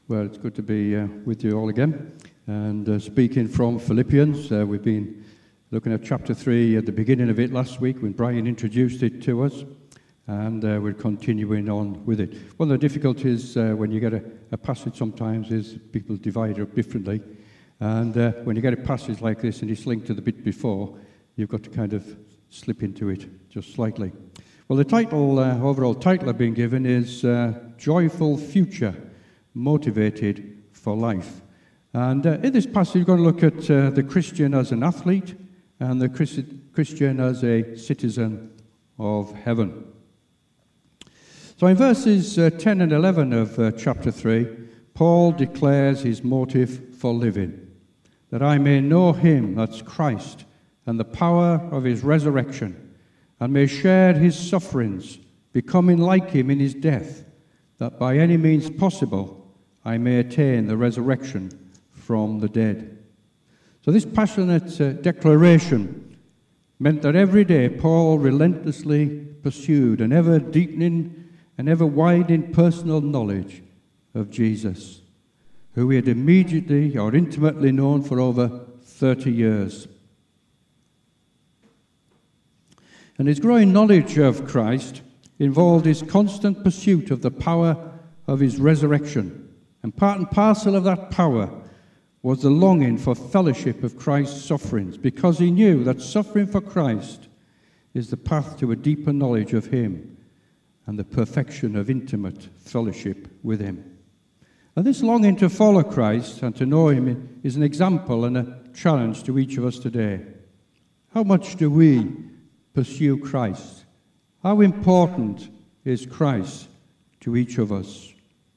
Well, it's good to be with you all again. And speaking from Philippians, we've been looking at chapter 3 at the beginning of it last week when Brian introduced it to us. And we're continuing on with it. One of the difficulties when you get a passage sometimes is people divide it up differently. And when you get a passage like this and it's linked to the bit before, you've got to kind of slip into it just slightly. Well, the title, overall title I've been given is Joyful Future, Motivated for Life. And in this passage, we're going to look at the Christian as an athlete and the Christian as a citizen of heaven. So in verses 10 and 11 of chapter 3, Paul declares his motive for living, that I may know him, that's Christ, and the power of his resurrection, and may share his sufferings, becoming like him in his death, that by any means possible I may attain the resurrection from the dead. So this passionate declaration meant that every day Paul relentlessly pursued an ever-deepening and ever-widening personal knowledge of Jesus, who he had immediately or intimately known for over 30 years. And his growing knowledge of Christ involved his constant pursuit of the power of his resurrection. And part and parcel of that power was the longing for fellowship of Christ's sufferings, because he knew that suffering for Christ is the path to a deeper knowledge of him and the perfection of intimate fellowship with him. And this longing to follow Christ and to know him is an example and a challenge to each of us today. How much do we pursue Christ? How important is Christ to each of us?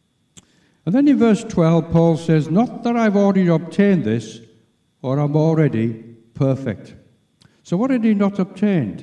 And then in verse 12, Paul says, not that I've already obtained this, or I'm already perfect. So what had he not obtained?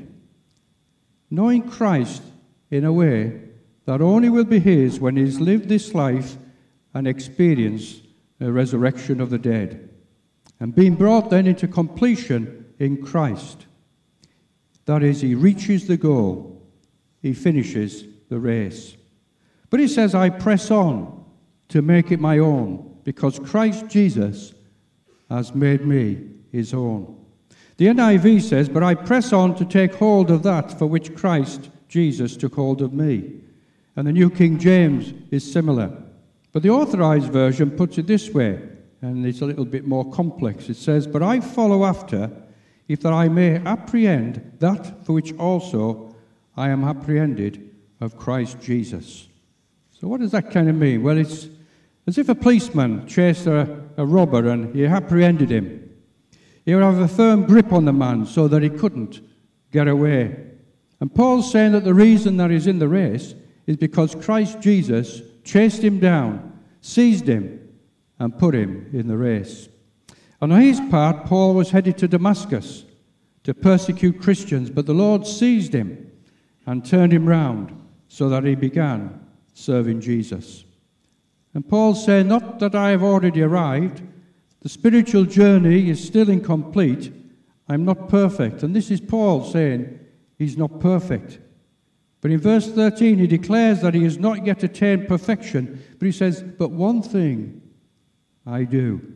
Knowing Christ in a way that only will be his when he's lived this life and experienced the resurrection of the dead, and being brought then into completion in Christ. That is, he reaches the goal, he finishes the race. But he says, I press on to make it my own, because Christ Jesus has made me his own. The NIV says, but I press on to take hold of that for which Christ Jesus took hold of me. And the New King James is similar. But the Authorized Version puts it this way, and it's a little bit more complex. It says, but I follow after, if that I may apprehend that for which also I am apprehended of Christ Jesus. So what does that kind of mean? Well, it's as if a policeman chased a robber and he apprehended him. He would have a firm grip on the man so that he couldn't get away. And Paul's saying that the reason that he's in the race is because Christ Jesus chased him down, seized him, and put him in the race. And on his part, Paul was headed to Damascus to persecute Christians, but the Lord seized him and turned him round so that he began serving Jesus. And Paul said, not that I have already arrived, the spiritual journey is still incomplete, I'm not perfect. And this is Paul saying he's not perfect. But in verse 13 he declares that he has not yet attained perfection, but he says, but one thing I do.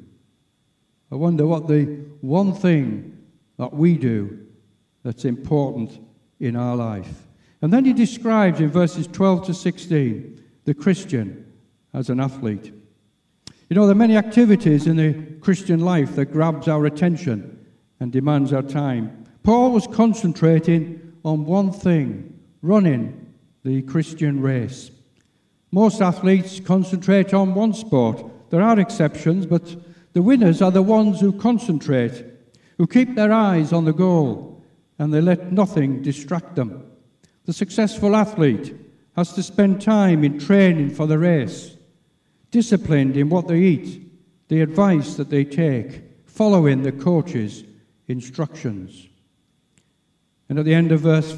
I wonder what the one thing that we do that's important in our life. And then he describes in verses 12 to 16 the Christian as an athlete. You know, there are many activities in the Christian life that grabs our attention and demands our time. Paul was concentrating on one thing, running the Christian race. Most athletes concentrate on one sport. There are exceptions, but the winners are the ones who concentrate, who keep their eyes on the goal, and they let nothing distract them. The successful athlete has to spend time in training for the race, disciplined in what they eat, the advice that they take, following the coach's instructions. And at the end of verse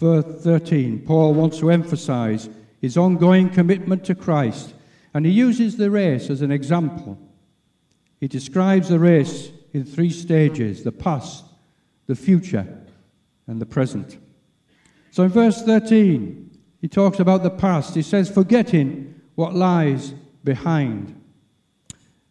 13, Paul wants to emphasize his ongoing commitment to Christ, and he uses the race as an example. He describes the race in 3 stages: the past, the future, and the present. So in verse 13, he talks about the past. He says, forgetting what lies behind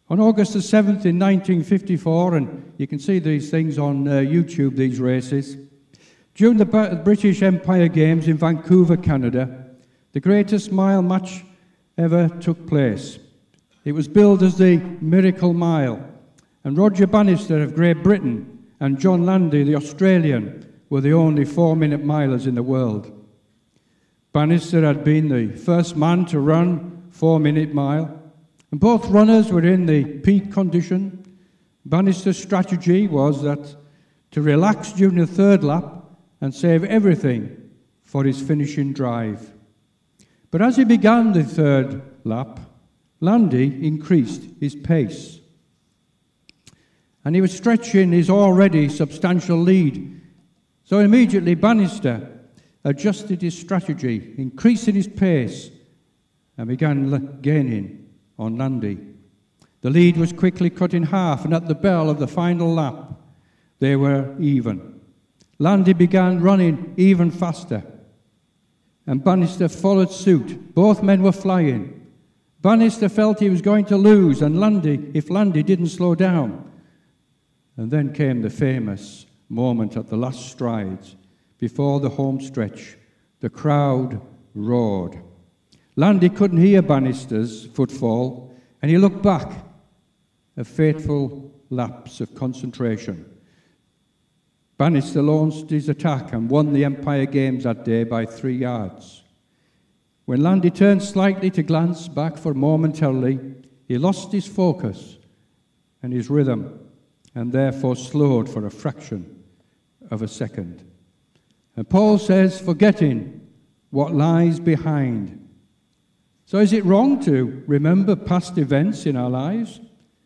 On August the 7th in 1954, and you can see these things on YouTube, these races, during the British Empire Games in Vancouver, Canada, the greatest mile match ever took place. It was billed as the Miracle Mile, and Roger Bannister of Great Britain and John Landy, the Australian, were the only 4-minute milers in the world. Bannister had been the first man to run 4-minute mile, and both runners were in the peak condition. Bannister's strategy was that to relax during the third lap and save everything for his finishing drive. But as he began the third lap, Landy increased his pace, and he was stretching his already substantial lead. So immediately Bannister adjusted his strategy, increasing his pace, and began gaining on Landy. The lead was quickly cut in half, and at the bell of the final lap, they were even. Landy began running even faster, and Bannister followed suit. Both men were flying. Bannister felt he was going to lose, and if Landy didn't slow down. And then came the famous moment at the last strides. Before the home stretch, the crowd roared. Landy couldn't hear Bannister's footfall, and he looked back, a fateful lapse of concentration. Bannister launched his attack and won the Empire Games that day by 3 yards. When Landy turned slightly to glance back for momentarily, he lost his focus and his rhythm, and therefore slowed for a fraction of a second. And Paul says, forgetting what lies behind. So is it wrong to remember past events in our lives?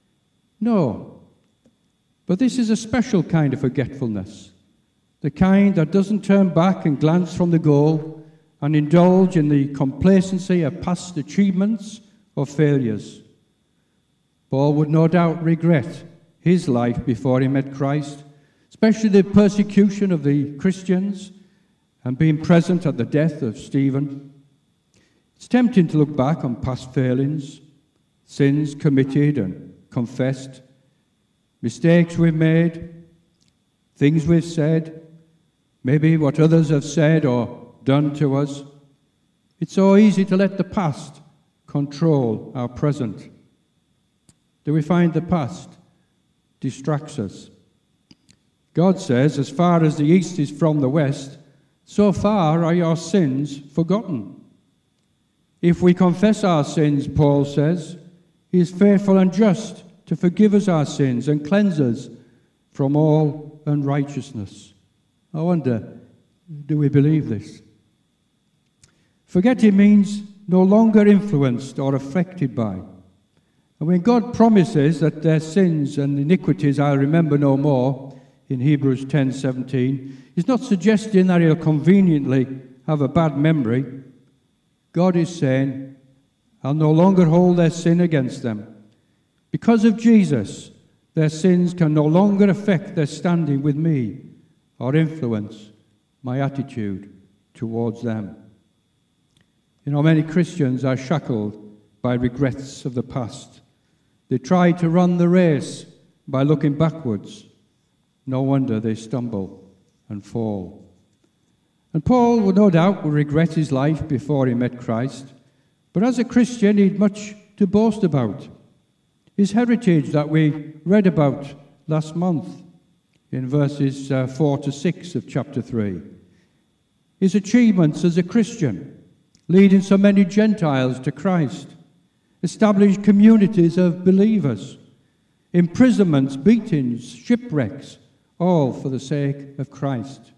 No. But this is a special kind of forgetfulness, the kind that doesn't turn back and glance from the goal and indulge in the complacency of past achievements or failures. Paul would no doubt regret his life before he met Christ, especially the persecution of the Christians and being present at the death of Stephen. It's tempting to look back on past failings, sins committed and confessed, mistakes we've made, things we've said, maybe what others have said or done to us. It's so easy to let the past control our present. Do we find the past distracts us? God says, as far as the east is from the west, so far are your sins forgotten. If we confess our sins, Paul says, he is faithful and just to forgive us our sins and cleanse us from all unrighteousness. I wonder, do we believe this? Forgetting means no longer influenced or affected by. And when God promises that their sins and iniquities I'll remember no more, in Hebrews 10:17, he's not suggesting that he'll conveniently have a bad memory. God is saying, I'll no longer hold their sin against them. Because of Jesus, their sins can no longer affect their standing with me or influence my attitude towards them. You know, many Christians are shackled by regrets of the past. They try to run the race by looking backwards. No wonder they stumble and fall. And Paul would no doubt regret his life before he met Christ, but as a Christian he had much to boast about. His heritage that we read about last month in verses 4 to 6 of chapter 3. His achievements as a Christian, leading so many Gentiles to Christ, established communities of believers, imprisonments, beatings, shipwrecks, all for the sake of Christ.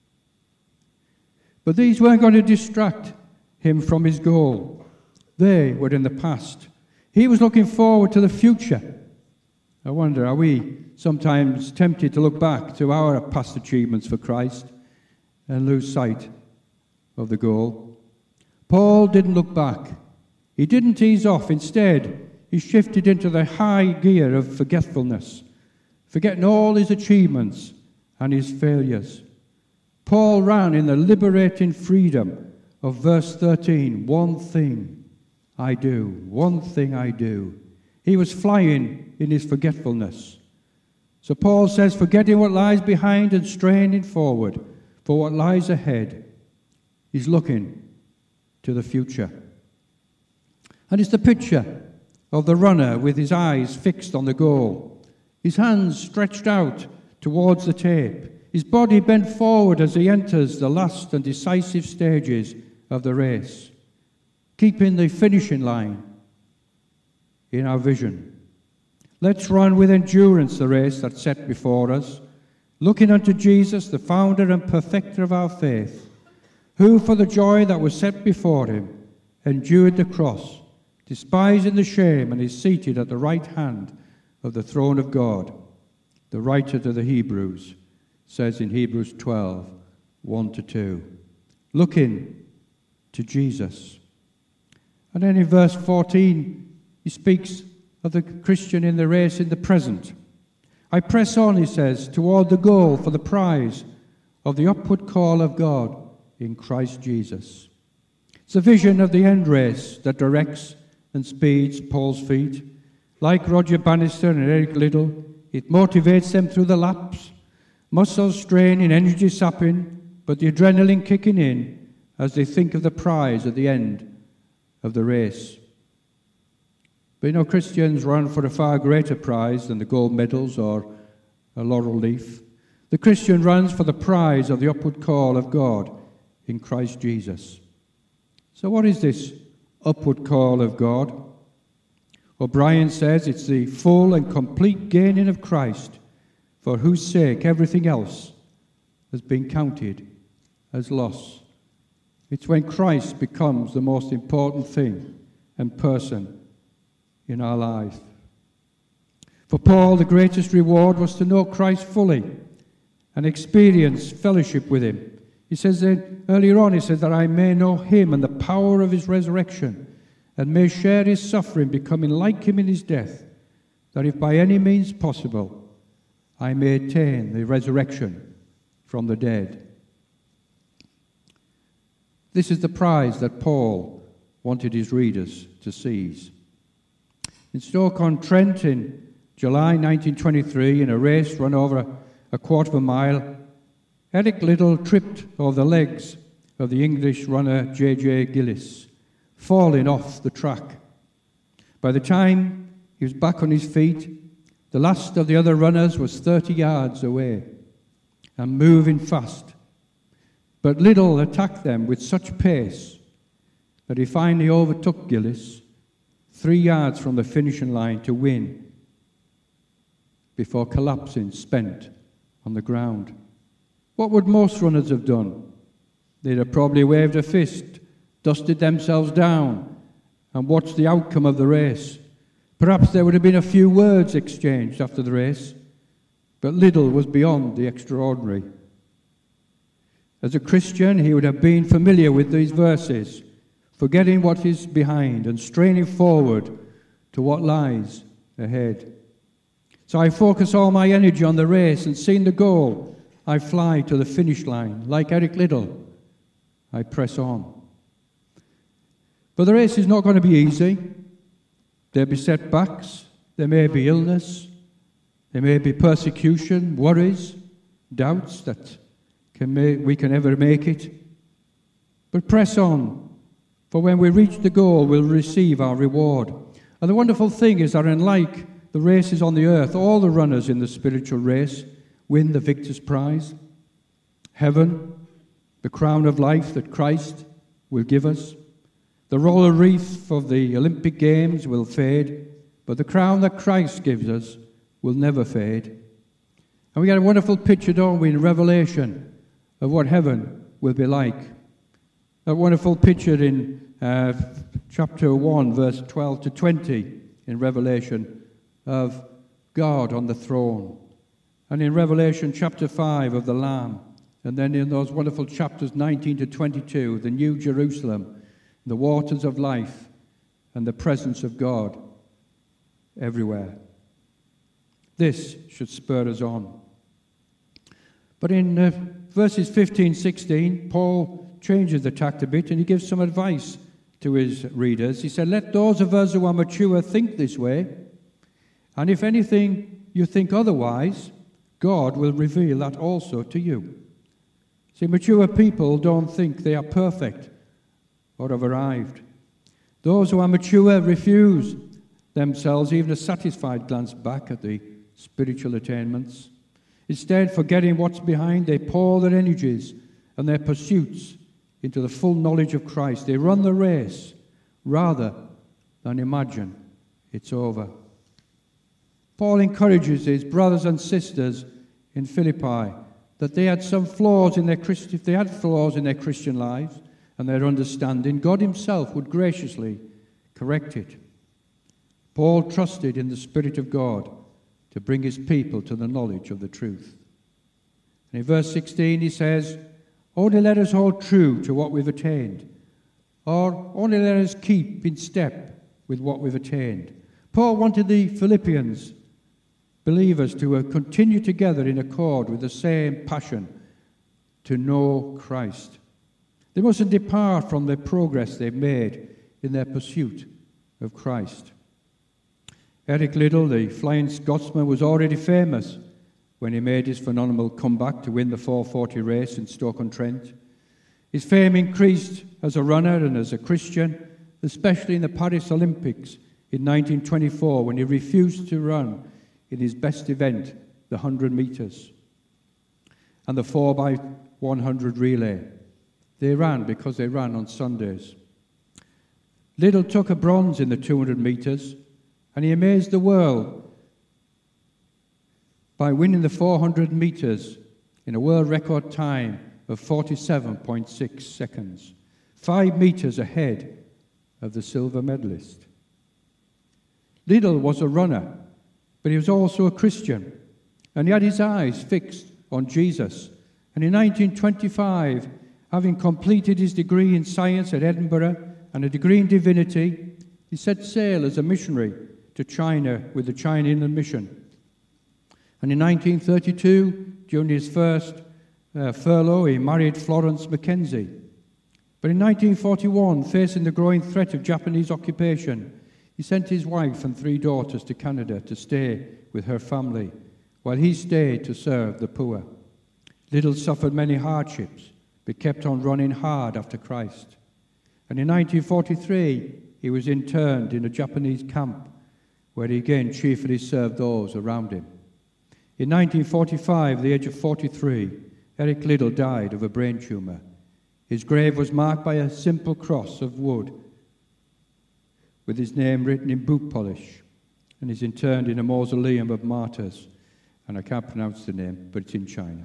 But these weren't going to distract him from his goal. They were in the past. He was looking forward to the future. I wonder, are we sometimes tempted to look back to our past achievements for Christ and lose sight of the goal? Paul didn't look back. He didn't ease off. Instead, he shifted into the high gear of forgetfulness, forgetting all his achievements and his failures. Paul ran in the liberating freedom of verse 13, one thing I do. He was flying in his forgetfulness. So Paul says, forgetting what lies behind and straining forward for what lies ahead. He's looking to the future. And it's the picture of the runner with his eyes fixed on the goal, his hands stretched out towards the tape, his body bent forward as he enters the last and decisive stages of the race, keeping the finishing line in our vision. Let's run with endurance the race that's set before us, looking unto Jesus, the founder and perfecter of our faith, who for the joy that was set before him endured the cross, despising the shame, and is seated at the right hand of the throne of God. The writer to the Hebrews says in Hebrews 12, 1-2, looking to Jesus. And then in verse 14, he speaks of the Christian in the race in the present. I press on, he says, toward the goal for the prize of the upward call of God in Christ Jesus. It's a vision of the end race that directs and speeds Paul's feet. Like Roger Bannister and Eric Liddell, it motivates them through the laps, muscles straining, energy sapping, but the adrenaline kicking in as they think of the prize at the end of the race. But Christians run for a far greater prize than the gold medals or a laurel leaf. The Christian runs for the prize of the upward call of God in Christ Jesus. So what is this upward call of God? O'Brien says it's the full and complete gaining of Christ, for whose sake everything else has been counted as loss. It's when Christ becomes the most important thing and person in our life. For Paul, the greatest reward was to know Christ fully and experience fellowship with him. He says that earlier on, he says that I may know him and the power of his resurrection, and may share his suffering, becoming like him in his death, that if by any means possible, I may attain the resurrection from the dead. This is the prize that Paul wanted his readers to seize. In Stoke-on-Trent in July 1923, in a race run over a quarter of a mile, Eric Liddell tripped over the legs of the English runner J.J. Gillis, falling off the track. By the time he was back on his feet, the last of the other runners was 30 yards away and moving fast. But Liddell attacked them with such pace that he finally overtook Gillis 3 yards from the finishing line to win before collapsing spent on the ground. What would most runners have done? They'd have probably waved a fist, dusted themselves down, and watched the outcome of the race. Perhaps there would have been a few words exchanged after the race, but Liddell was beyond the extraordinary. As a Christian, he would have been familiar with these verses, forgetting what is behind and straining forward to what lies ahead. So I focus all my energy on the race, and seeing the goal, I fly to the finish line. Like Eric Liddell, I press on. But the race is not going to be easy. There'll be setbacks, there may be illness, there may be persecution, worries, doubts that we can ever make it. But press on, for when we reach the goal, we'll receive our reward. And the wonderful thing is that unlike the races on the earth, all the runners in the spiritual race win the victor's prize. Heaven, the crown of life that Christ will give us. The laurel wreath of the Olympic Games will fade, but the crown that Christ gives us will never fade. And we get a wonderful picture, don't we, in Revelation of what heaven will be like. A wonderful picture in chapter 1, verse 12-20 in Revelation of God on the throne. And in Revelation chapter 5 of the Lamb. And then in those wonderful chapters 19-22, the New Jerusalem, the waters of life, and the presence of God everywhere. This should spur us on. But in verses 15-16, Paul changes the tact a bit, and he gives some advice to his readers. He said, let those of us who are mature think this way. And if anything you think otherwise, God will reveal that also to you. See, mature people don't think they are perfect or have arrived. Those who are mature refuse themselves even a satisfied glance back at the spiritual attainments. Instead, forgetting what's behind, they pour their energies and their pursuits into the full knowledge of Christ. They run the race rather than imagine it's over. Paul encourages his brothers and sisters in Philippi that they had some flaws in their if they had flaws in their Christian lives and their understanding, God himself would graciously correct it. Paul trusted in the Spirit of God to bring his people to the knowledge of the truth. And in verse 16 he says, only let us hold true to what we've attained, or only let us keep in step with what we've attained. Paul wanted the Philippians believers to continue together in accord with the same passion to know Christ. They mustn't depart from the progress they've made in their pursuit of Christ. Eric Liddell, the Flying Scotsman, was already famous when he made his phenomenal comeback to win the 440 race in Stoke-on-Trent. His fame increased as a runner and as a Christian, especially in the Paris Olympics in 1924 when he refused to run in his best event, the 100 metres, and the 4x100 relay. They ran because they ran on Sundays. Liddell took a bronze in the 200 metres, and he amazed the world by winning the 400 metres in a world record time of 47.6 seconds, 5 metres ahead of the silver medalist. Liddell was a runner, but he was also a Christian, and he had his eyes fixed on Jesus. And in 1925, having completed his degree in science at Edinburgh and a degree in divinity, he set sail as a missionary to China with the China Inland Mission. And in 1932, during his first furlough, he married Florence Mackenzie. But in 1941, facing the growing threat of Japanese occupation, he sent his wife and 3 daughters to Canada to stay with her family, while he stayed to serve the poor. Liddell suffered many hardships, but kept on running hard after Christ. And in 1943, he was interned in a Japanese camp, where he again chiefly served those around him. In 1945, at the age of 43, Eric Liddell died of a brain tumour. His grave was marked by a simple cross of wood with his name written in boot polish, and is interred in a mausoleum of martyrs. And I can't pronounce the name, but it's in China.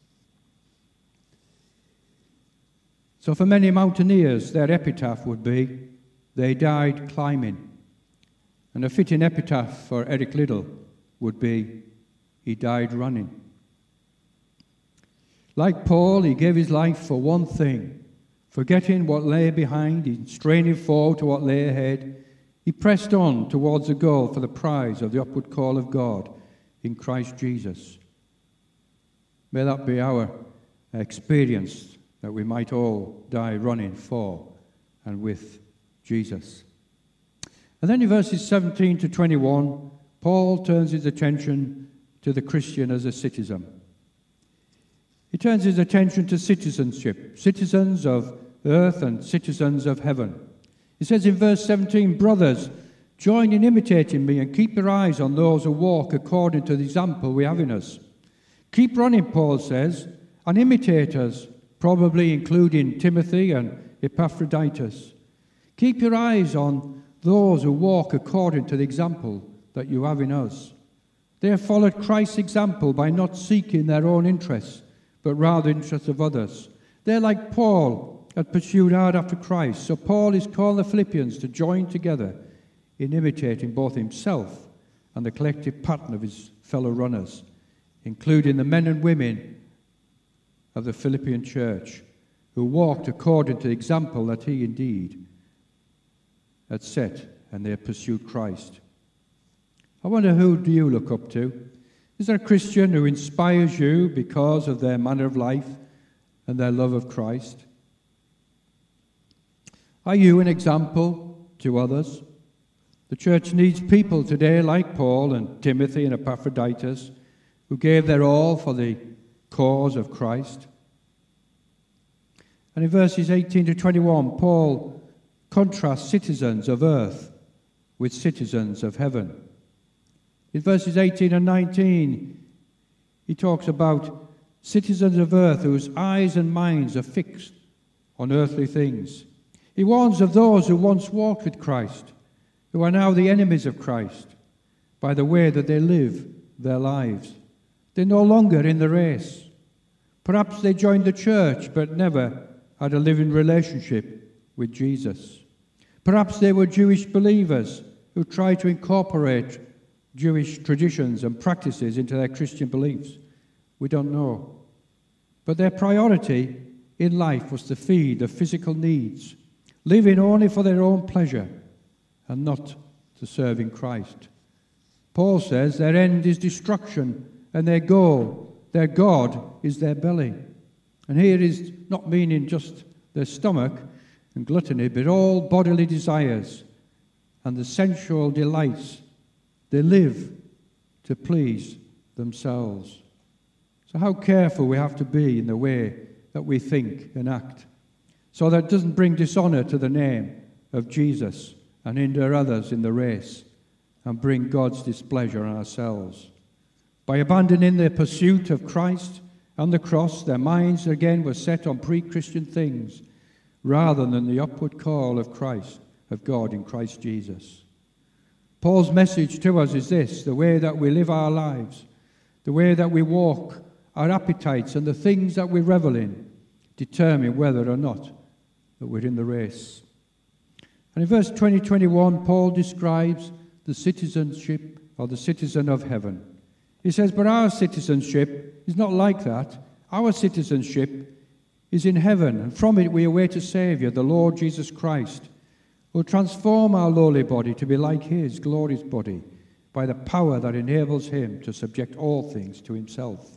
So for many mountaineers, their epitaph would be, they died climbing. And a fitting epitaph for Eric Liddell would be, he died running. Like Paul, he gave his life for one thing, forgetting what lay behind, and straining forward to what lay ahead. He pressed on towards the goal for the prize of the upward call of God in Christ Jesus. May that be our experience, that we might all die running for and with Jesus. And then in verses 17 to 21, Paul turns his attention to the Christian as a citizen. He turns his attention to citizenship, citizens of earth and citizens of heaven. He says in verse 17, brothers, join in imitating me and keep your eyes on those who walk according to the example we have in us. Keep running, Paul says, and imitate us, probably including Timothy and Epaphroditus. Keep your eyes on those who walk according to the example that you have in us. They have followed Christ's example by not seeking their own interests, but rather interests of others. They're like Paul, had pursued hard after Christ. So Paul is calling the Philippians to join together in imitating both himself and the collective pattern of his fellow runners, including the men and women of the Philippian church who walked according to the example that he indeed had set, and they had pursued Christ. I wonder, who do you look up to? Is there a Christian who inspires you because of their manner of life and their love of Christ? Are you an example to others? The church needs people today like Paul and Timothy and Epaphroditus, who gave their all for the cause of Christ. And in verses 18 to 21, Paul contrasts citizens of earth with citizens of heaven. In verses 18 and 19, he talks about citizens of earth whose eyes and minds are fixed on earthly things. He warns of those who once walked with Christ, who are now the enemies of Christ, by the way that they live their lives. They're no longer in the race. Perhaps they joined the church, but never had a living relationship with Jesus. Perhaps they were Jewish believers who tried to incorporate Jewish traditions and practices into their Christian beliefs. We don't know. But their priority in life was to feed the physical needs, living only for their own pleasure and not to serve in Christ. Paul says their end is destruction and their goal, their God, is their belly. And here is not meaning just their stomach and gluttony, but all bodily desires and the sensual delights. They live to please themselves. So how careful we have to be in the way that we think and act, so that it doesn't bring dishonor to the name of Jesus and hinder others in the race and bring God's displeasure on ourselves. By abandoning their pursuit of Christ and the cross, their minds again were set on pre-Christian things rather than the upward call of Christ, of God in Christ Jesus. Paul's message to us is this: the way that we live our lives, the way that we walk, our appetites and the things that we revel in determine whether or not that we're in the race. And in verse 20-21, Paul describes the citizenship or the citizen of heaven. He says, but our citizenship is not like that. Our citizenship is in heaven, and from it we await a Saviour, the Lord Jesus Christ, who will transform our lowly body to be like his glorious body by the power that enables him to subject all things to himself.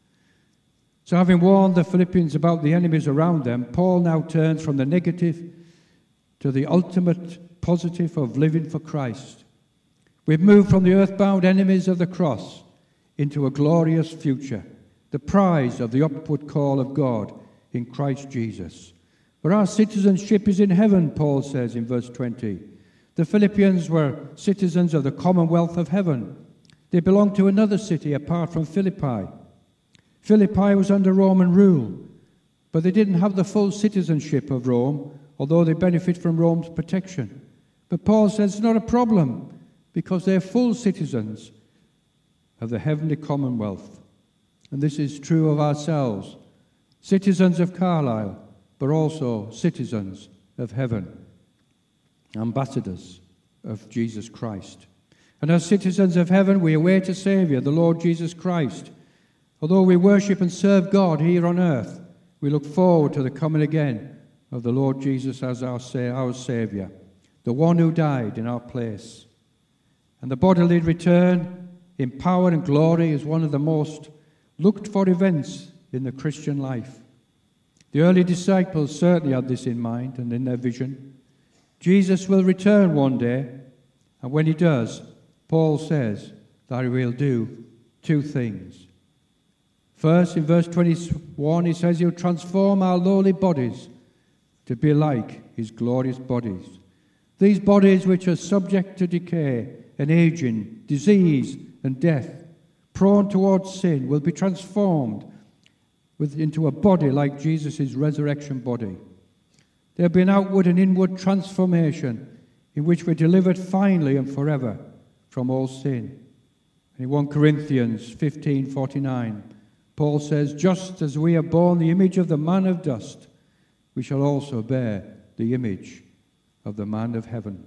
So having warned the Philippians about the enemies around them, Paul now turns from the negative to the ultimate positive of living for Christ. We've moved from the earthbound enemies of the cross into a glorious future, the prize of the upward call of God in Christ Jesus. For our citizenship is in heaven, Paul says in verse 20. The Philippians were citizens of the commonwealth of heaven. They belonged to another city apart from Philippi. Philippi was under Roman rule, but they didn't have the full citizenship of Rome, although they benefit from Rome's protection. But Paul says it's not a problem, because they're full citizens of the heavenly commonwealth. And this is true of ourselves, citizens of Carlisle, but also citizens of heaven, ambassadors of Jesus Christ. And as citizens of heaven, we await a Saviour, the Lord Jesus Christ. Although we worship and serve God here on earth, we look forward to the coming again of the Lord Jesus as our Saviour, the one who died in our place. And the bodily return in power and glory is one of the most looked for events in the Christian life. The early disciples certainly had this in mind and in their vision. Jesus will return one day, and when he does, Paul says that he will do two things. First, in verse 21, he says he'll transform our lowly bodies to be like his glorious bodies. These bodies which are subject to decay and aging, disease and death, prone towards sin, will be transformed into a body like Jesus' resurrection body. There will be an outward and inward transformation in which we're delivered finally and forever from all sin. And in 1 Corinthians 15:49, Paul says, just as we have borne the image of the man of dust, we shall also bear the image of the man of heaven.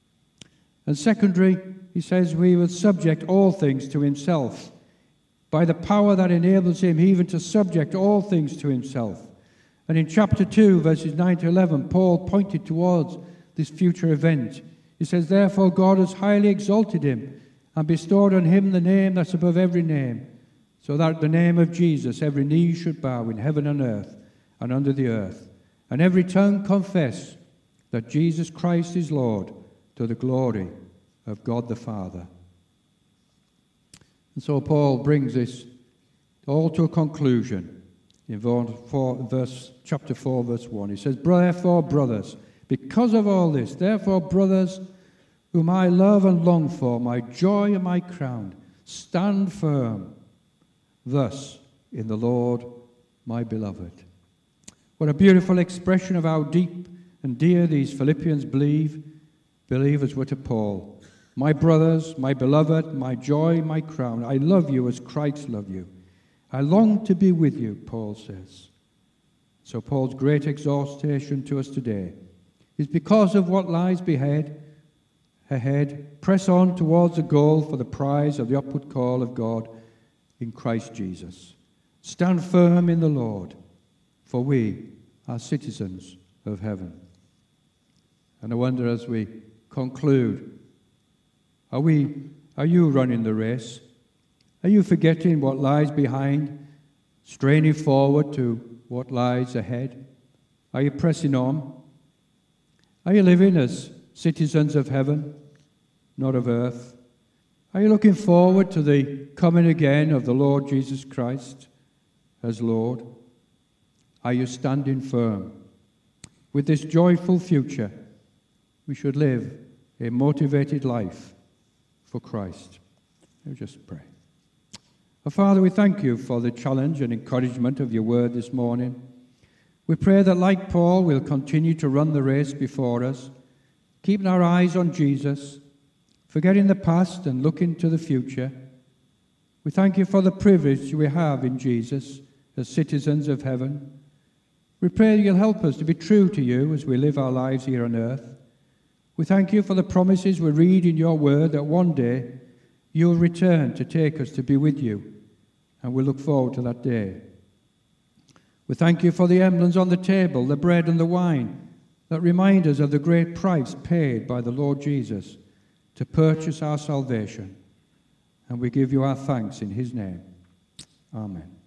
And secondly, he says we will subject all things to himself by the power that enables him even to subject all things to himself. And in chapter 2, verses 9 to 11, Paul pointed towards this future event. He says, therefore God has highly exalted him and bestowed on him the name that's above every name, so that at the name of Jesus every knee should bow in heaven and earth and under the earth, and every tongue confess that Jesus Christ is Lord, to the glory of God the Father. And so Paul brings this all to a conclusion in chapter 4, verse 1. He says, "Therefore, brothers, because of all this, therefore, brothers, whom I love and long for, my joy and my crown, stand firm thus in the Lord, my beloved." What a beautiful expression of how deep and dear these Philippians believers were to Paul. "My brothers, my beloved, my joy, my crown, I love you as Christ loved you. I long to be with you," Paul says. So Paul's great exhortation to us today is because of what lies ahead, press on towards the goal for the prize of the upward call of God in Christ Jesus. Stand firm in the Lord, for we are citizens of heaven. And I wonder, as we conclude, are you running the race? Are you forgetting what lies behind, straining forward to what lies ahead? Are you pressing on? Are you living as citizens of heaven, not of earth? Are you looking forward to the coming again of the Lord Jesus Christ as Lord? Are you standing firm? With this joyful future, we should live a motivated life for Christ. Let me just pray. Our Father, we thank you for the challenge and encouragement of your word this morning. We pray that, like Paul, we'll continue to run the race before us, keeping our eyes on Jesus, forgetting the past and looking to the future. We thank you for the privilege we have in Jesus as citizens of heaven. We pray you'll help us to be true to you as we live our lives here on earth. We thank you for the promises we read in your word that one day you'll return to take us to be with you, and we look forward to that day. We thank you for the emblems on the table, the bread and the wine, that remind us of the great price paid by the Lord Jesus to purchase our salvation. And we give you our thanks in his name. Amen.